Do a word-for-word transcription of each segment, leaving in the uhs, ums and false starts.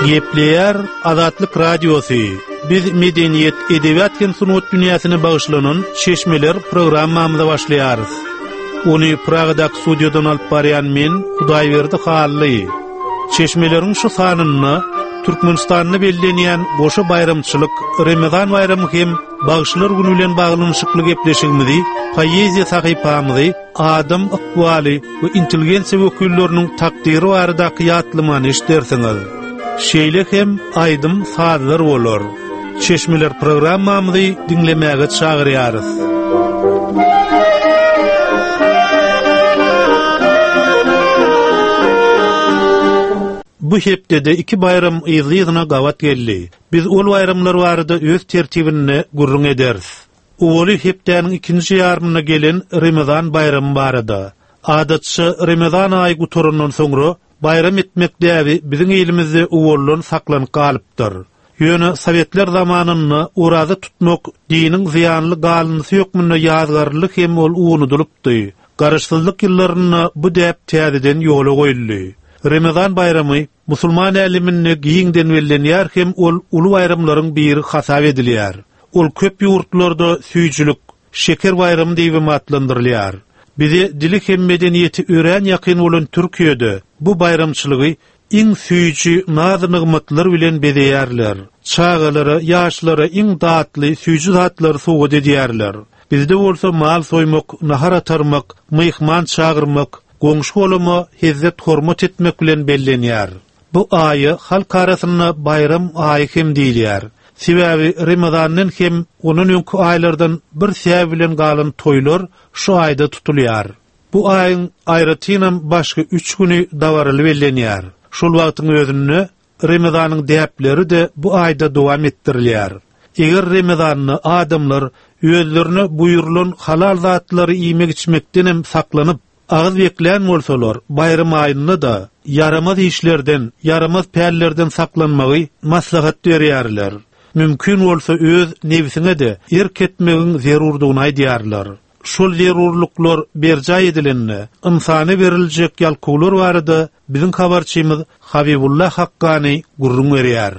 Gepleyer Azatlyk Radiosu. Biz medeniyet, edebiyat ken sunut dünýäsine bagyşlanan Çeşmeler programmamyza başlaýarys. Onu Praga'dak studiodan alyp barýan men Hudaýberdi Hally. Çeşmelerin şu sanyny Türkmenistanyny bellenýän goşa bayramçylyk, Ramazan bayramy hem Bagyşlar güni bilen baglanyşykly gepleşigimizi, poeziýa sahypamyzy, adam akwaly we intelligensiýa wekilleriniň takdiri baradaky ýatlymany işlersiňiz. Şeýle hem aýdym sazlar bolar. Çeşmeler programmamyzy dinlemäge çagyrýarys. Bu hepdede iki bayram ýyzyna gawat geldi. Biz ol bayramlar barada öz tertibini gurrun ederiz. Owly hepdäniň ikinji ýarmyna gelen Ramazan bayramy barada. Adatça Ramazan aýy guturundan soňra bayram etmek däbi biziň elimizde owollan saklanyp galypdyr. Ýöne Sowetler zamanyny uraza tutmak diniň ziýanly galynysy ýokmyna ýazgarlyk hem ol unudylypdy. Garaşsyzlyk ýyllaryny bu däp täzeden ýola goýuldy. Ramazan bayramy musulman älimini giýiňden bellenýär hem ol uly bayramlaryň biri hasap edilýär. Ol köp ýurtlarda süýjülük, şeker bayramy diýip atlandyrylýar. Bize dilik hem medeniýeti ören ýakyn bolan Türkiýede bu bayramçylygy iň süýji naz-nygmatlar bilen bedeýärler. Çağalara, ýaşlara iň datly süýji zatlary sowgat edýärler. Bizde bolsa mal soýmak, nahar atarmak, myhman çağırmak, goňşy bolama hezzet hormat etmek bilen bellenýär. Bu aýy halk arasyna bayram aýy hem diýilýär. Sebäbi Ramazanyň hem onuň öňkü aýlardan bir sebäp bilen galan toýlar şu aýda tutulýar. Bu aýyň aýratynam başga üç güni dawaryly bellenýär. Şol wagtyň özünde Ramazanyň däpleri de bu aýda dowam etdirilýär. Eger Ramazanyny adamlar özlerini buyurulan halal zatlary iýmek içmekden hem saklanyp ağız beklän bolsalar, bayram aýyny da yaramaz işlerden, yaramaz pärlerden saklanmagy maslahat berýärler. Mümkin bolsa öz nebisine de erk etmegiň zerurdygyny aýdýarlar. Şol zerurluklar berjaý edilenni, insany beriljek ýalkylar barada biziň habarçymyz Habibullah Haqqani gurrun berýär.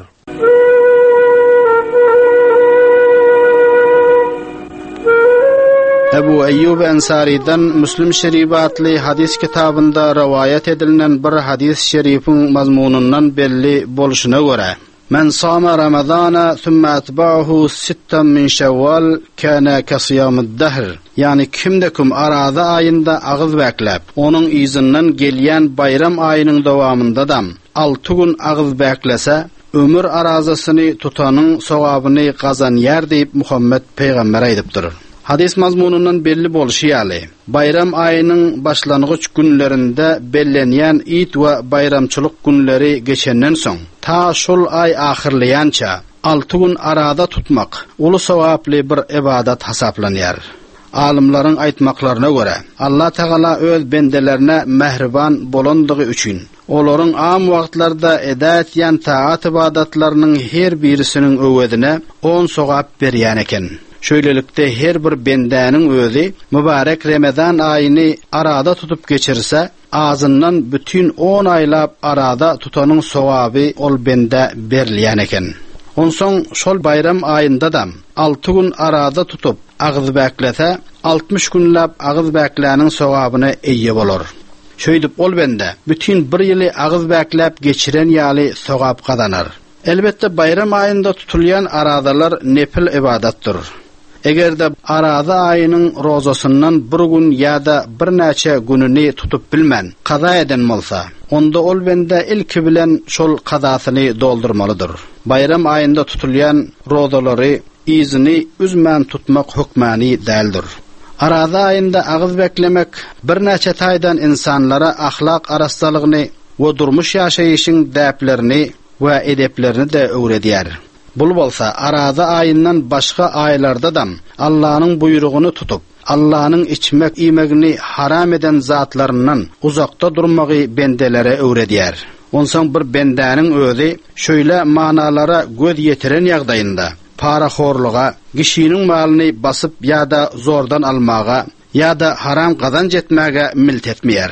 Ebu Eyyub Ensari'den Müslim Şerifatly hadis kitabında rivayet edilen bir hadis şerifin mazmunundan belli boluşuna göre: "Men sama Ramazana thumma atba'ahu sittan min Şevval kana kasiyamid dahr." Yani kimde kim arada ayında ağız beklep, onun izinden gelyen bayram ayının dowamında da altı gün ağız beklese, ömür arazasyny tutanın sowabını gazanýar diýip Muhammed Peygamber aýdypdyr. Hadis mazmunundan belli boluşy ýaly. Bayram aýynyň başlanygyç günlerinde bellenýän ýit we bayramçylyk günleri geçenden soň, ta şol ay ahyrlaýança altı gün arada tutmak uly sowaply bir ibadat hasaplanýar. Alimlaryň aýtmaklaryna görä, Allah Taala öz bendelerine mehriban bolandygy üçin olaryň am wagtlarda eda etýän taat ibadatlarynyň her birisiniň öwedine on sowap berýän eken. Şöýlelikde her bir bendäniň özi mübarek Ramazan aýyny arada tutup geçirse, azyndan bütün on aýlap arada tutanyň sowaby ol bende berilýän eken. Onsoň şol bayram aýynda da altı gün arada tutup agyz beklese, altmış günläp agyz bekläniň sowabyny eýe bolar. Şöýdip ol bende bütün bir ýyly agyz beklep geçiren ýaly sowap kazanır. Elbette bayram aýynda tutulýan aradalar nepil ibadatdyr. Egerde arada aýynyň rozasyndan bir gün ýa-da bir näçe gününi tutup bilmän, kaza eden bolsa, onda ol bende ilki bilen şol kazasyny doldurmalydyr. Bayram aýynda tutulýan rozalary izini üzmän tutmak hukmany däldir. Arada aýynda agyz beklemek bir näçe taýdan insanlara ahlak arastalygyny we durmuş ýaşaýyşyň däplerini we edeplerini de öwredýär. Bul bolsa arada aýyndan başga aýlarda da Allah'ın buyrugunu tutup Allah'ın içmek iýmegini haram eden zatlarından uzakta durmagy bendelere öwredýär. Onsoň bir bendäniň özi şöyle manalara göz ýetiren ýagdaýynda paraxorluğa, kişiniň malyny basyp ýa-da zordan almaga ýa-da haram gazanç etmäge milt etmeýär.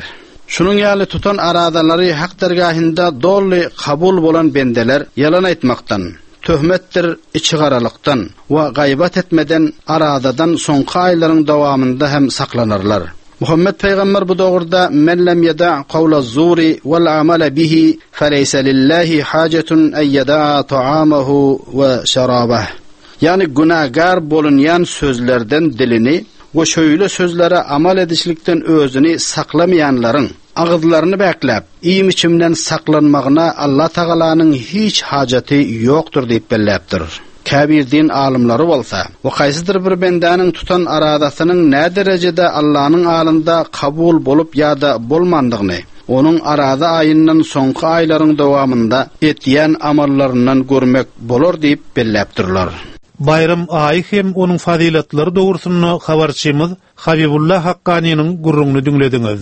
Şunun ýaly tutan aradalary hak dergahynda dolly kabul bolan bendeler yalan aýtmakdan, töhmetdir içigaralykdan we gaýbat etmeden aradadan soňky aýlaryň dowamında hem saklanarlar. Muhammed Peygamber bu dogurda men lem yeda' qawla zuri wal amala bihi faleysa lillahi hajatun ay yeda' ta'amahu we şarabah. Yani gunagar bolunyan sözlerden dilini we şöyle sözlere amal edişlikden özüni saklamayanlaryň ağızlaryny bäklep, iýim içimden saklanmagyna Allah Tagalanyň hiç hajaty ýokdur diýip belläpdir. Käbir din alymlary bolsa, we gaýsydyr bir bendäniň tutan aradasynyň nä derejede Allahyň alynda kabul bolup ýa-da bolmandygyny, onuň arada aýyndan soňky aýlaryň dowamında etýän amallaryndan görmek bolar diýip belläpdirler. Bayram aýy hem onuň fazilatlary dogrusyny habarçymyz Habibullah Haqqanynyň gurrunly dinlediňiz.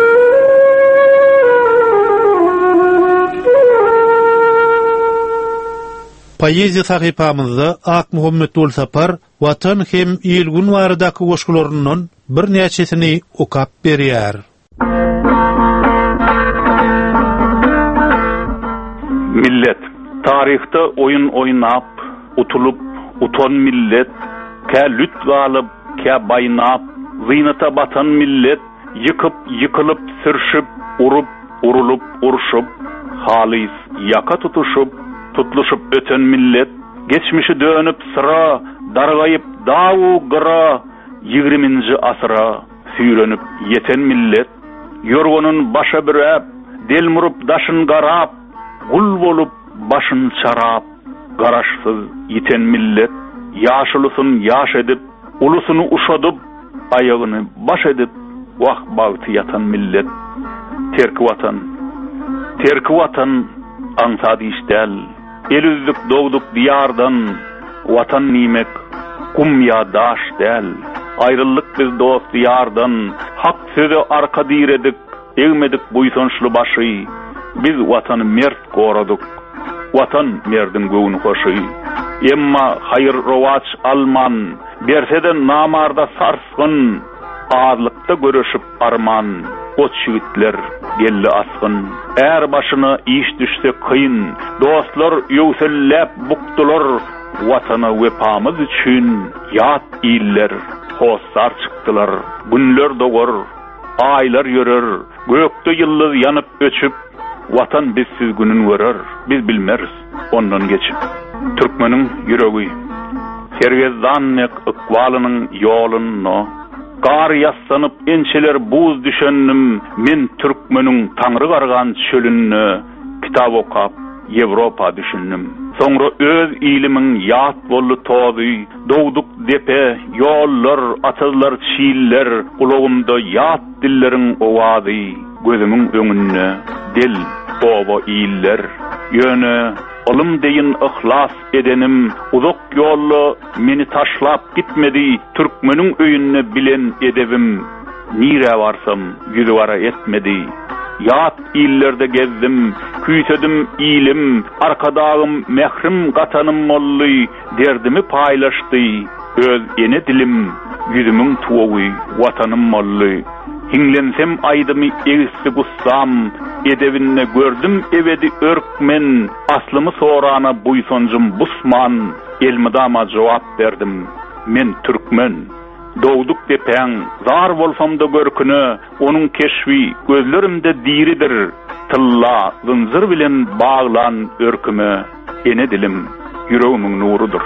Poeziya sahipamızda Ak Muhammed Ulsapar watan hem ilgun waradaky goşgularyndan bir näçesini okap berýär. Millet tarihte oyun oynap, utulup uton millet, kä lüt galyp, kä baynap, zynata batan millet, yıkıp yıkılıp sırşıp, urup urulup uruşup, halis yaka tutuşup, tutluşup öten millet, geçmişi dönüp sıra, dargayıp dawu gıra, yigriminji asyra süýrenip yeten millet, yorgonun başa büräp, delmurup daşyn garap, gul bolup başyn çarap, garaşsyz yiten millet, ýaşulysyn ýaş edip, ulusyny uşadyp, aýagyny baş edip, wak bagty yatan millet, terki watan, terki watan aňsady işdäl, el üzdük dogduk diyardan, watan nimek, kum ya daş däl, ayrıllyk biz dost diyardan, hak söze arka diredik, egmedik buýsonçly başy, biz watany mert goradyk, watan merdin göwüni hoşy. Emma hayır rowaç alman, bersede namarda sarsgyn, ağırlıkta görüşüp arman, ot şigitler gelli asgın. Eğer başına iş düşse kıyın, dostlar yöwsellep buktular, watana wepamız üçün yat iller, hossar çıktılar. Günler dogor, aylar yörür, gökte yıldız yanıp öçüp, watan bizsiz günün görür, biz bilmeriz ondan geçip. Türkmeniň ýüregi, sergezdanlyk ykbalynyň ýolunu, gar ýassanyp ençeler buz düşennim, men türkmeniň taňry gargan çölünni kitap okap Ýewropa düşündim. Soňra öz ilimiň ýat bolly tozy, dowduk depe, ýollar, atazlar, çiiller, ulagymda ýat dilleriň owazy, gözümiň öňünde dil, baba iller, ýöne olum deyin ihlas edenim, uzak yollu meni taşlap gitmedi, Türkmeniň öýünni bilen edebim, nire varsam yüzüvara etmedi. Yat illerde gezdim, küýsedim ilim, arkadağım mehrim gatanım molly, derdimi paylaşdy, öz ene dilim, yüzümüň tuwagy, watanım molly. Hinglensem aydymy egisi gussam, edebinne gördüm ebedi örkmen, aslymy sorana buýsonjum busman, elmidama jogap berdim, men türkmen. Dowduk depeň, zar bolsam da görküni, onuň keşfi gözlerimde diridir, tylla zynjyr bilen baglan örküme, ene dilim, ýüregimiň nurudur.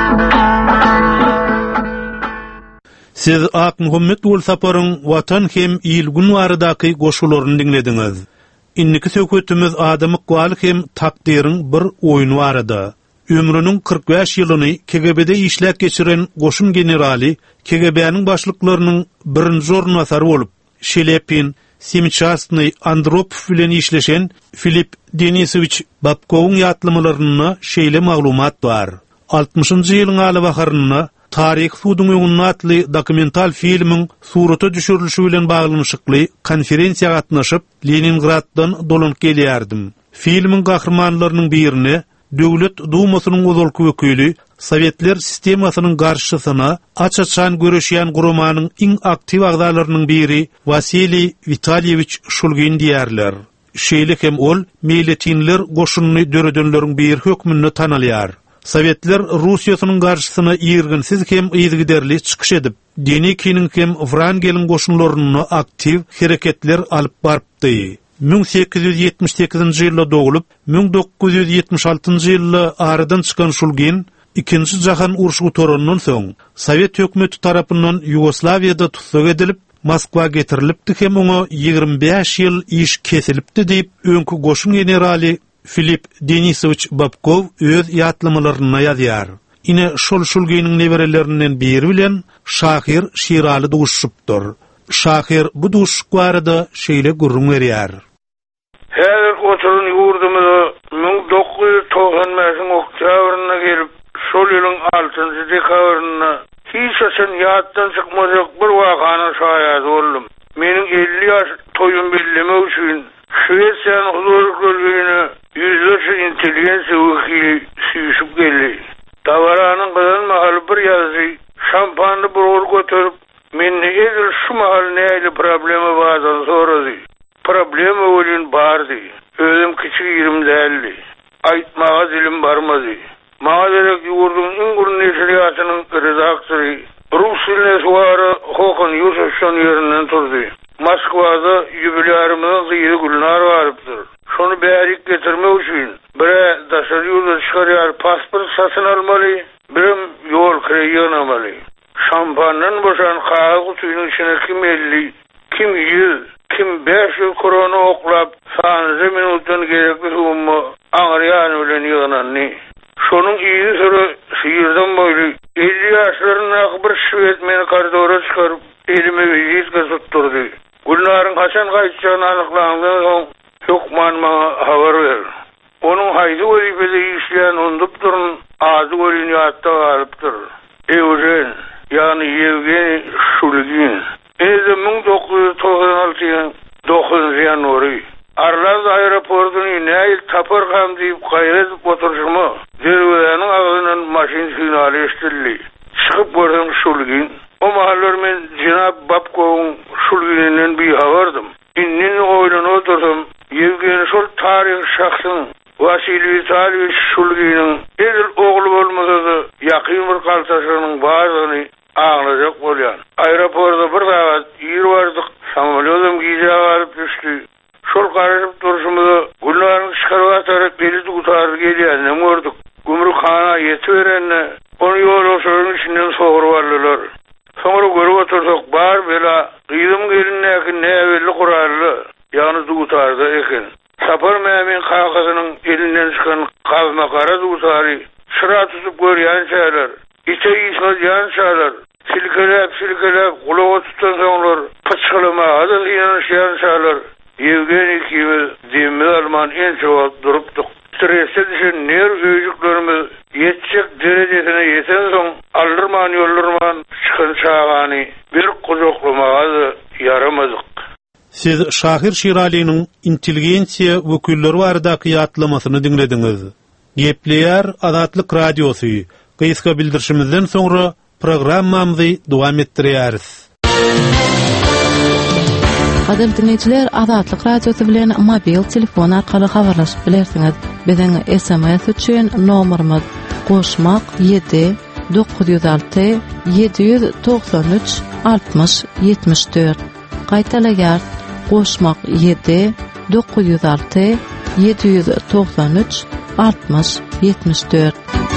Siz Ak Muhammed Ulsaparyň watan hem ilgun waradaky goşularyny dinlediňiz. Inniki söhbetimiz adam ykbaly hem takdiriň bir oýuny barada. Ömrüniň kırk beş ýylyny K G B'de işläp geçiren goşun generali, K G B'niň başlyklarynyň birinji ornwasary bolup, Şelepin, Semchastny, Andropov bilen işleşen Filip Denisowich Babkowyň ýatlymalaryny şeýle maglumat bar. altymyşynjy ýylyň aly baharyna Taryh sudyň öňünde atly dokumental filmiň suraty düşürilişi bilen baglanyşykly konferensiýaga gatnaşyp Leningraddan dolanyp gelýärdim. Filmiň gahrmanlarynyň birini Döwlet Dumasynyň uzalky wekili Sovetler sistemasynyň garşysyna açaçan göreşýän gurumanyň iň aktiv agzalarynyň biri Vasiliy Vitalievich Shulgin diýerler. Şeýle hem ol Milletinler goşunyny döredenleriň bir hökmüni tanalýar. Sovetler Russiýasynyň garşysyna ýerginsiz hem ýygyderli çykyş edip, dini kiniň hem Wrangelin goşunlaryny aktiv hereketler alyp barpdy. bin sekiz yüz yetmiş sekizinji ýylda dogulup, bin dokuz yüz yetmiş altynjy ýylda aradan çykan Shulgin, ikinji jahan uruşy utaryndan soň Sowet hökümeti tarapyndan Ýugoslawiýada tutsak edilip, Moskwa getirilipdi hem oňa ýygrimi beş ýyl iş kesilipdi diýip öňkü goşun generali Filip Denisowich Babkov öz ýatlamalaryna ýazýar. Ine şol Shulginiň neberelerinden biri bilen Şahir Şiraly duşupdyr. Şahir bu duşuk barada şeýle gurrun berýär. Häzir oturun ýurdumyza bin dokuz yüz togsan beşiň oktýabryna gelip, şol ýylyň altynjy dekabryna hiç açan ýatdan çykmajak bir wakany şaýat boldum. Meniň elli ýaş toýum belleme üçin Şweýçarýanyň huzurly gölgegine ýüzlerçe intelligensiýa wekili süýüşip geldi. Dawaranyň gyzyn mahaly bir ýazy şampanly bir göterip, meni eger şu mahal näýli problemi bardan sorady. Problemi bolýan bardy. Özüm kiçik ýerim däldi. Aýtmaga dilim barmady. Maňa gerek ýurdun iň gurun neşriýatynyň redaktory Rus diline suwara Hokon Yusufşon ýerinden turdy. Moskwada ýubileýarymyň gyýry gülnar barypdyr. Şonu bärik getirmek üçin bire daşary ýurda çykarýar pasport satyn almaly, birim ýol kirýän amaly. Şampandan boşan kağıt kutuýynyň içine kim elli, kim yüz, kim beş ýyl korona oklap, sanjy minutdan gerekli humma aňrýan bilen ýygynanny. Şonuň iýi sürü şiýerden boýly elli ýaşlaryna bir şwed meni koridora çykaryp, elime vizitka tutturdy. Gülnaryň haçan gaýtjagyny anyklandan soň hökman maňa habar ber. Onuň haýdy welipede işleýän ondup durun, azy welini ýatda galypdyr. Eugen, ýani Yevgeni Shulgin. Eze bin dokuz yüz togsan altyň dokuzunjy ýanwary Arlaz aeroportuny näýil tapargam diýip gaýret oturjymy derwäniň agynyň maşin signaly eşdildi. Çykyp gördüm Shulgin. O mahallar men Jenap Babkowyň Shulgininden bir habardym. Innin oýlany oturdum. Yevgeni şol taryh şahsyň Vasiliy Vitalievich Shulginiň edil ogly bolmasa ýakyn bir galtaşynyň baryny ağlayacak bolýan. Aeroportda bir saat ýer bardyk, samolýodum giýje baryp düşdi. Şol garaşyp duruşymyzda Gülnaryň çykaryp atarak beli tutar gelýänini gördük. Gümrükhana ýetiberenne onu ýoluşyň içinden soguryp aldylar. Soňra görüp otursak bar bela gyýdym gelinäki näwelli gurarly ýany tutarda eken. Sapar mämin kagazynyň elinden çykan gazma gara tutary şıra tutup görýän şäler. İçe ýyşaýan şäler. Silkelep silkelep gulaga tutan soňlar pıçkylamaga da ýanaşýan şäler. Yevgeni kimi diýme alman en çok durupdyk. Stresde düşen ner öýjüklerimiz ýetjek derejesine ýeten soň aldyrman ýollurman çykan çagany bir kujoklamaga da yaramadyk. Siz Şahir Şiralynyň intelligensiýa wekilleri baradaky ýatlamasyny dinlediňiz. Gepleýär Azatlyk radiosy. Gyska bildirişimizden soňra programmamyzy dowam etdirýäris. Adem dinleyijiler, Azatlyk radiosy bilen mobil telefon arkaly habarlaşyp bilersiňiz. Biziň S M S üçin nomerimiz goşmak yedi dokuz yüz alty yedi yüz togsan üç altmış yetmiş dört. Gaýtalaýar goşmak yedi dokuz yüz alty yedi yüz togsan üç altmış yetmiş dört.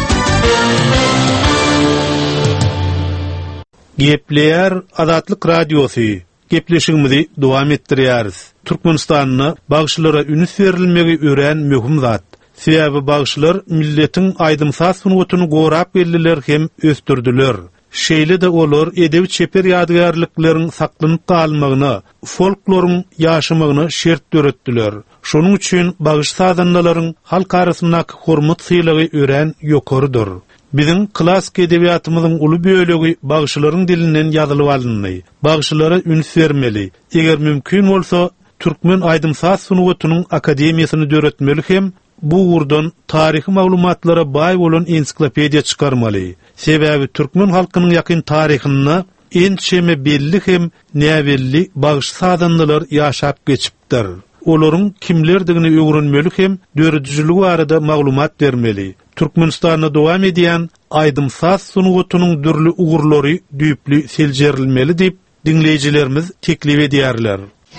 Gepleýär Azatlyk radiosy. Gepleşigimizi dowam etdirýäris. Türkmenistanyny bagşylara ünüs berilmegi ören möhüm zat. Sebäbi bagşylar milletiň aýdymsaz sunuwatyny gorap belliler hem östürdiler. Şeýle de olar edebi çeper ýadygärlikleriň saklanyp galmagyna, folkloryň ýaşamagyna şert döretdiler. Şonuň üçin bagş sadanlaryň halk arasyndaky hormat syýlagy ören ýokarydyr. Biziň klassik edebiýatymyzyň uly bölegi bagşylaryň dilinden ýazylyp alyndy. Bagşylara üns bermeli. Eger mümkin bolsa, türkmen aýdymsaz sunuwatynyň akademiýasyny döretmeli hem bu urdan tarihi maglumatlara bay bolan ensiklopediya çıkarmaly. Sebäbi türkmen halkynyň ýakyn taryhyny ençeme belli hem näbelli bagyş sadanlylar ýaşap geçipdir. Olaryň kimlerdigini öwrenmeli hem döredijiligi barada maglumat bermeli. Türkmenistanda dowam edýän aýdymsaz sunugutynyň dürli ugurlary düýpli seljerilmeli diýip dinleýijilerimiz teklip edýärler.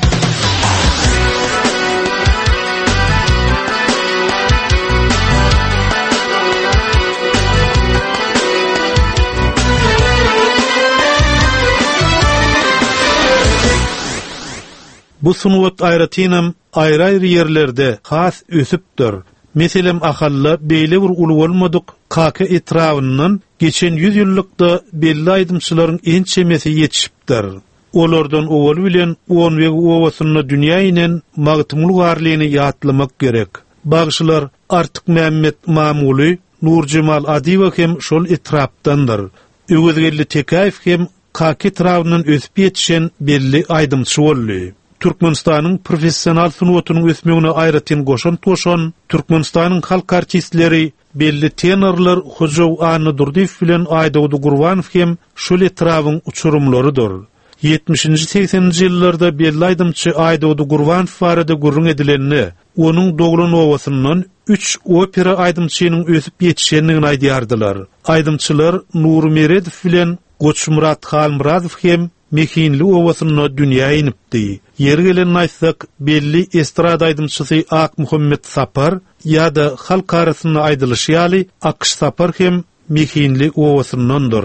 Bu sunuwat aýratynam aýry-aýry ýerlerde has ösüpdir. Meselem ahalla beýle bir uly bolmadyk kaka etrawynyň geçen yüz ýyllykda belli aýdymçylaryň ençemesi ýetişipdir. Olardan owal bilen on we owasyny dünýä inen magtymly garlygyny ýatlamak gerek. Bagşylar Artyk Mämmet Mamuly, Nurjemal Adiwa hem şol etrapdandyr. Öwüzgelli Tekaýew hem kaka etrawynyň ösüp ýetişen belli aýdymçy boldy. Türkmenistanyň professional sunuwatynyň ösmegine aýratyn goşan toşan Türkmenistanyň halk artistleri belli tenorlar Hojow Any Durdiýew bilen Aýdawdy Gurwanow hem şol etrawyň uçurumlarydyr. yetmişinji sekseninji ýyllarda belli aýdymçy Aýdawdy Gurwanow barada gurrun edilenini, onuň doglan owasyndan üç opera aýdymçynyň ösüp ýetişenligini aýdýardylar. Aýdymçylar Nur Meredow bilen Goçmurat Halmuradow hem Mehinli owasyna dünýä inipdi. Ýeri gelen aýtsak, belli estrada aýdymçysy Ak Muhammed Sapar ýa-da halk arasyna aýdylyşy ýaly Akş Sapar hem Mehinli owasyndandyr.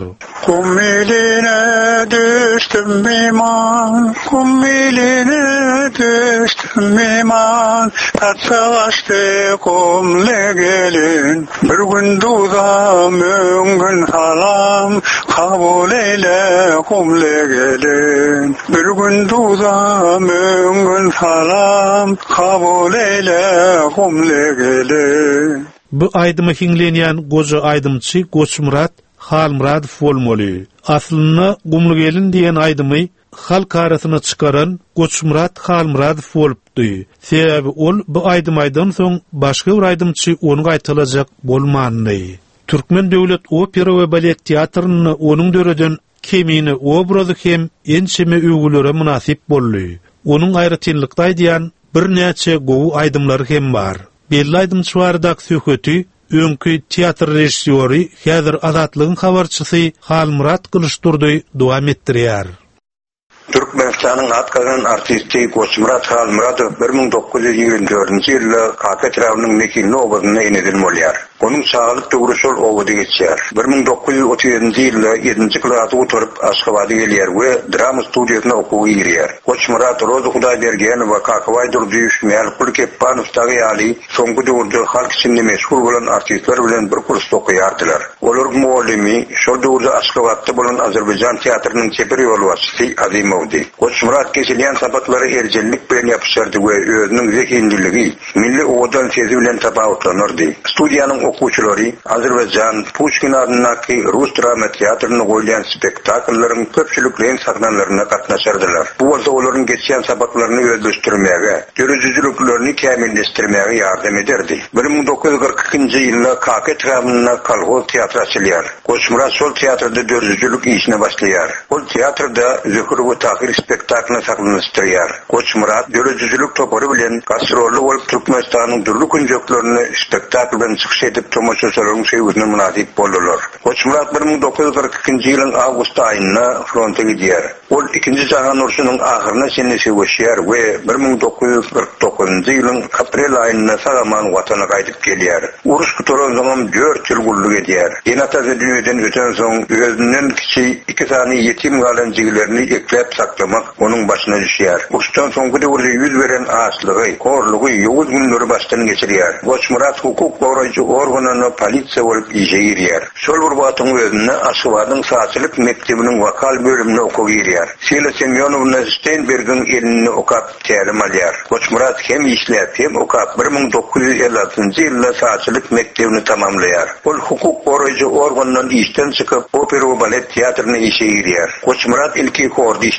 Kummiline düştüm miman, kummiline düştüm miman, tatsavaştı kumle gelin, bir gün duzam, gün halam, kabul eyle kumle gelin, bir gün duzam, gün halam, kabul eyle kumle gelin. Bu aýdyma hinglenýän goja aýdymçy Goçmurat Halmuradow bolmaly. Aslyna Gumlu gelin diýen aýdymy halk arasyna çykaran Goçmurat Halmuradow bolupdy. Sebäbi ol bu aýdymaýdan soň başga bir aýdymçy onu gaýtylajak bolmany. Türkmen döwlet opera we balet teatryny onuň döreden kemini obrazy hem ençeme öwgülere münasip boldy. Onuň aýratynlykda aýdýan bir näçe gowy aýdymlary hem bar. Belli aýdymçylardak söhbeti öňkü teatr rejissýory, häzir Azatlygyň habarçysy Halmurat Kılıçdurdy dowam etdirýär. Türkmenistanyň atkalan artisti Goçmurat Halmuradow bir ming dokuz ýüz ýigirme dördünji ýylda Kaka etrawynyň Mekinli owasyna inedilme bolýar. Onun sağlyk döwrüşol owady geçýär. bir ming dokuz ýüz otuz ýedinji ýylda ýedinji klasy oturup Aşgabatda gelýär we drama studiýasyna okuwy ýerýär. Goçmurat Roza Hudaýbergen we Kakaýdy Durdiýew, Mälikul Kepbanow ýaly soňky döwürde halk içinde meşhur bolan artistler bilen bir kursda okuýardylar. Olar muallimi şol döwürde Aşgabatda bolan Azerbaýjan teatrynyň çeperi ýolbaşçysy Azimowdy. Goçmurat geçilýän sabatlary erjenlik bilen ýapyşardy we özüniň zekinligi, milli owadan sezi bilen tapawutlanyrdy. Studiýanyň okuwçylary Azerbaýjan Pushkin adynyňky Rus drama teatryny goýulýan spektakllaryň köpçüliklerin sahnalaryna gatnaşardylar. Bu bolsa olaryň geçýän sabaklaryny özleşdirmäge, görüjüliklerini kämilleşdirmäge ýardam ederdi. bir ming dokuz ýüz kırk ikinji ýylda Kaka etrawyna kolhoz teatr açylýar. Goçmurat şol teatrda görüjülik işine başlaýar. Bu teatrda zöhür we tahir spektaklini sahnalaşdyrýar. Goçmurat görüjülik topary bilen gastrolly bolup Türkmenistanyň dürli künjeklerini spektakl bilen çykyş edip tomoşaçylaryň şeýüzüne münasip boldular. Goçmurat bir ming dokuz ýüz kırk ikinji ýylyň awgust aýyna fronta gidýär. Ol ikinji jahan uruşynyň ahyryna şenleşip geçýär we bir ming dokuz ýüz kırk dokuzynji ýylyň aprel aýyna Sagaman watana gaýdyp gelýär. Uruş gutaran zaman dört ýyl gulluk edýär. Ýene-taza dünýeden öten soň özünden kiçi iki sany ýetim galan jiglerini eklep saklamak onuň başyna düşýär. Uçtan soňky döwürde ýüz beren açlygy, horlugy ýowuz günleri başdan geçirýär. Goçmurat hukuk goraýjy organyny polisiýa bolup ýeýär. Şol bir wagtyň özünde Aşgabatyň saatçylyk mektebiniň wakal bölümine okuýar. Sela Semyonovna Steinberg'in elini okap tälim alýar. Goçmurat hem işläp hem okap bir ming dokuz ýüz elli altynjy ýylda saatçylyk mektebini tamamlaýar. Ol hukuk goraýjy organynyň işden çykyp opera we balet teatryna işeýär. Goçmurat ilki hordy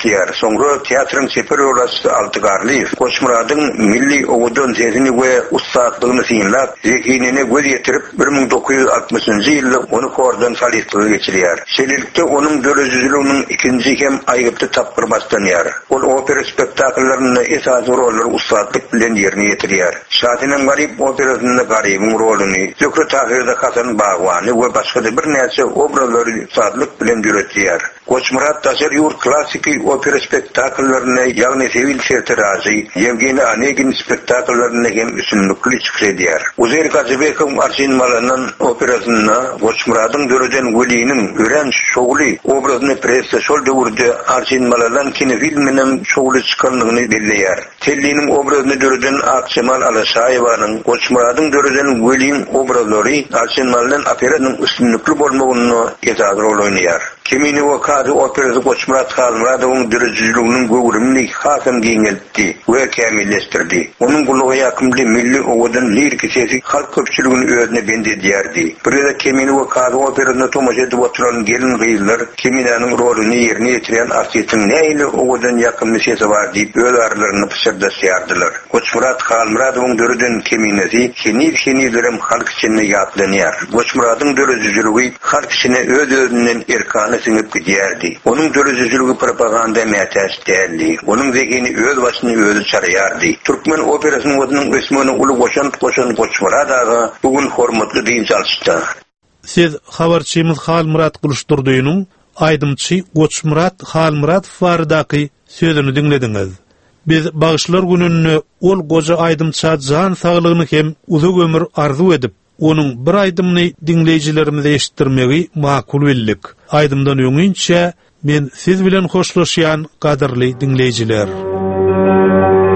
etdiler. Soňra teatrın sefer orası Altıgarlyýew Goçmuradyň milli owudun sesini we ustadlygyny synlap, zekinine göz ýetirip bir ming dokuz ýüz altymyşynjy ýylda onu kordan solistligy geçirýär. Şeýlelikde onuň dörejizliginiň ikinji hem aýgypdy tapgyrmasdan ýar. Ol opera spektaklaryny esasy rollary ustadlyk bilen ýerine ýetirýär. Şahynyň garip operasyny garybyň roluny, Zökre Tahirde Hasan Bagwany we başga bir näçe obrazlary ustadlyk bilen ýöretýär. Goçmurat taşer ýurt klassiki opera spektaklaryny, ýagny Sevil Sertirazy, Yevgeny Onegin spektaklaryny hem üstünlükli çykýar. Uzer Gazibekow Arsin Malanyň operasyny Goçmuradyň döreden weliniň gören şogly obrazyny pressa şol döwürde Arsin Malalan kinofilminiň şogly çykanlygyny belleýär. Telliniň obrazyny döreden Akçemal Alaşaýewanyň Goçmuradyň döreden welin obrazlary Arsin Malanyň operanyň üstünlükli bolmagyny esas rol oýnaýar. Kimini wakady operasy Goçmurat Halmuradowyň dörejizliginiň göwrümli hasam giňeldi we kämilleşdirdi. Onuň bulugy ýakymly milli owudun lirik sesi halk köpçüligini özüne bendedýärdi. Birde kimini wakady operasyny tomaşa edip oturan gelin gyýlar, kimininiň roluny ýerine ýetiren artistiň näýle owudun ýakymly sesi bar diýip öz aralaryny pişirdirýärdiler. Goçmurat Halmuradowyň döreden kiminesi şenir şenirlerim halk içinde ýatlanýar. Goçmuradyň dörejizligi halk içine öz özünden erkany singip gidýärdi. Onuň dörejizligi propaganda mätäç däldi. Onuň zekini öz başyny özü çarýardy. Türkmen operasynyň odunyň ismini uly goşan goşan Goçmuradaga bugün hormatly diýip çalşdy. Siz habarçymyz Halmurat Guluşdurdynyň aýdymçy Goçmurat Halmuratow baradaky sözüni dinlediňiz. Biz Bagyşlar gününi ol goja aýdymça jan saglygyny hem uzak ömür arzu edip, onuň bir aýdymyny dinleýijilerimize eşitdirmegi makul bildik. Aýdymdan öňünçe men siz bilen hoşlaşýan gaderli dinleýijiler.